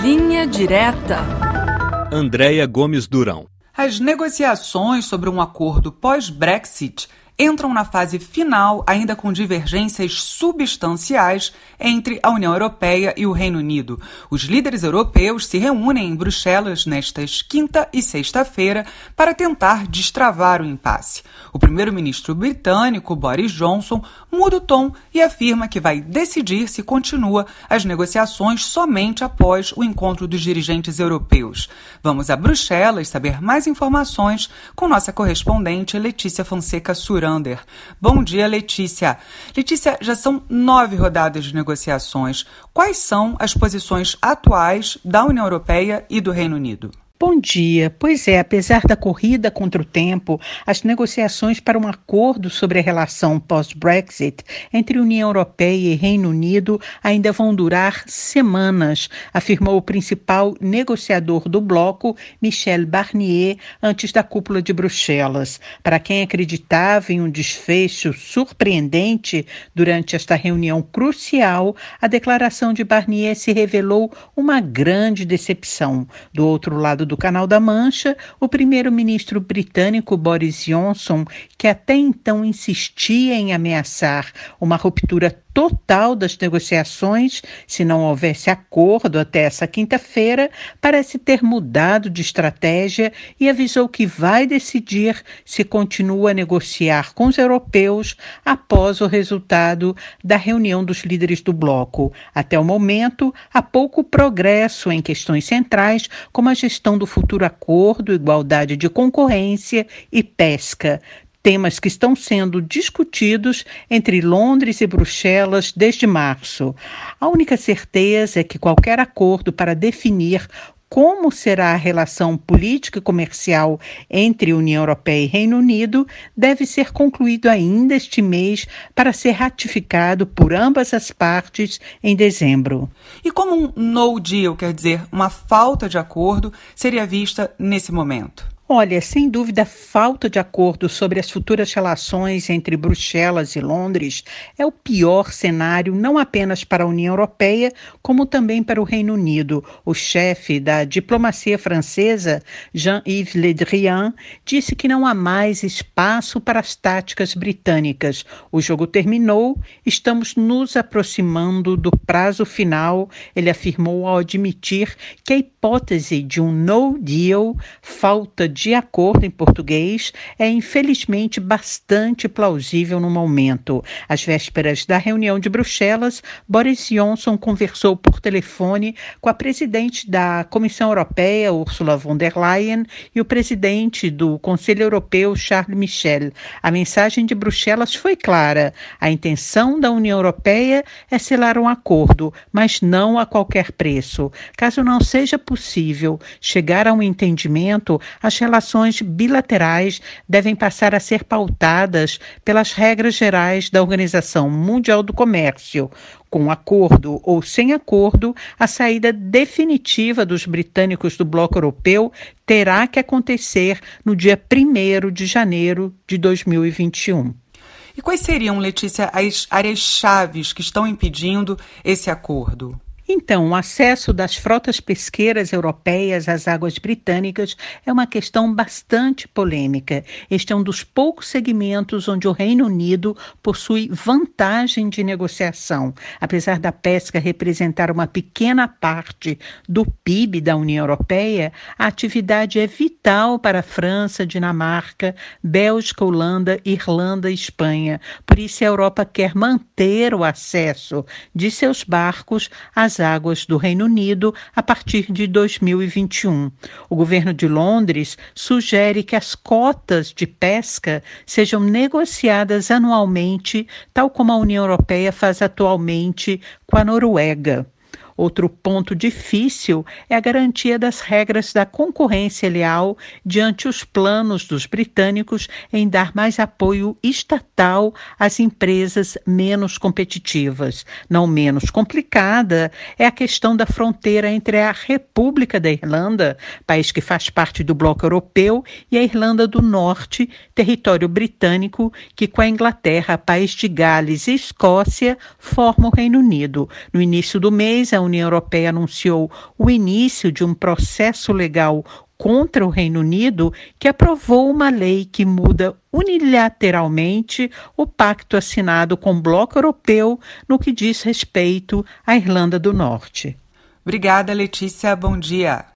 Linha Direta. Andréia Gomes Durão. As negociações sobre um acordo pós-Brexit entram na fase final, ainda com divergências substanciais entre a União Europeia e o Reino Unido. Os líderes europeus se reúnem em Bruxelas nestas quinta e sexta-feira para tentar destravar o impasse. O primeiro-ministro britânico, Boris Johnson, muda o tom e afirma que vai decidir se continua as negociações somente após o encontro dos dirigentes europeus. Vamos a Bruxelas saber mais informações com nossa correspondente Letícia Fonseca Surander. Bom dia, Letícia. Letícia, já são 9 rodadas de negociações. Quais são as posições atuais da União Europeia e do Reino Unido? Bom dia. Pois é, apesar da corrida contra o tempo, as negociações para um acordo sobre a relação pós-Brexit entre União Europeia e Reino Unido ainda vão durar semanas, afirmou o principal negociador do bloco, Michel Barnier, antes da cúpula de Bruxelas. Para quem acreditava em um desfecho surpreendente durante esta reunião crucial, a declaração de Barnier se revelou uma grande decepção. Do outro lado do Canal da Mancha, o primeiro-ministro britânico Boris Johnson, que até então insistia em ameaçar uma ruptura total das negociações, se não houvesse acordo até essa quinta-feira, parece ter mudado de estratégia e avisou que vai decidir se continua a negociar com os europeus após o resultado da reunião dos líderes do bloco. Até o momento, há pouco progresso em questões centrais, como a gestão do futuro acordo, igualdade de concorrência e pesca. Temas que estão sendo discutidos entre Londres e Bruxelas desde março. A única certeza é que qualquer acordo para definir como será a relação política e comercial entre União Europeia e Reino Unido deve ser concluído ainda este mês para ser ratificado por ambas as partes em dezembro. E como um no deal, quer dizer, uma falta de acordo, seria vista nesse momento? Olha, sem dúvida, a falta de acordo sobre as futuras relações entre Bruxelas e Londres é o pior cenário, não apenas para a União Europeia, como também para o Reino Unido. O chefe da diplomacia francesa, Jean-Yves Le Drian, disse que não há mais espaço para as táticas britânicas. O jogo terminou, estamos nos aproximando do prazo final, ele afirmou ao admitir que a hipótese de um no deal, falta de acordo em português, é infelizmente bastante plausível no momento. Às vésperas da reunião de Bruxelas, Boris Johnson conversou por telefone com a presidente da Comissão Europeia, Ursula von der Leyen, e o presidente do Conselho Europeu, Charles Michel. A mensagem de Bruxelas foi clara. A intenção da União Europeia é selar um acordo, mas não a qualquer preço. Caso não seja possível chegar a um entendimento, as relações bilaterais devem passar a ser pautadas pelas regras gerais da Organização Mundial do Comércio. Com acordo ou sem acordo, a saída definitiva dos britânicos do bloco europeu terá que acontecer no dia 1º de janeiro de 2021. E quais seriam, Letícia, as áreas chaves que estão impedindo esse acordo? Então, o acesso das frotas pesqueiras europeias às águas britânicas é uma questão bastante polêmica. Este é um dos poucos segmentos onde o Reino Unido possui vantagem de negociação. Apesar da pesca representar uma pequena parte do PIB da União Europeia, a atividade é vital para a França, Dinamarca, Bélgica, Holanda, Irlanda e Espanha. Por isso, a Europa quer manter o acesso de seus barcos às águas do Reino Unido a partir de 2021. O governo de Londres sugere que as cotas de pesca sejam negociadas anualmente, tal como a União Europeia faz atualmente com a Noruega. Outro ponto difícil é a garantia das regras da concorrência leal diante os planos dos britânicos em dar mais apoio estatal às empresas menos competitivas. Não menos complicada é a questão da fronteira entre a República da Irlanda, país que faz parte do bloco europeu, e a Irlanda do Norte, território britânico que com a Inglaterra, País de Gales e Escócia formam o Reino Unido. No início do mês, a União Europeia anunciou o início de um processo legal contra o Reino Unido, que aprovou uma lei que muda unilateralmente o pacto assinado com o Bloco Europeu no que diz respeito à Irlanda do Norte. Obrigada, Letícia. Bom dia.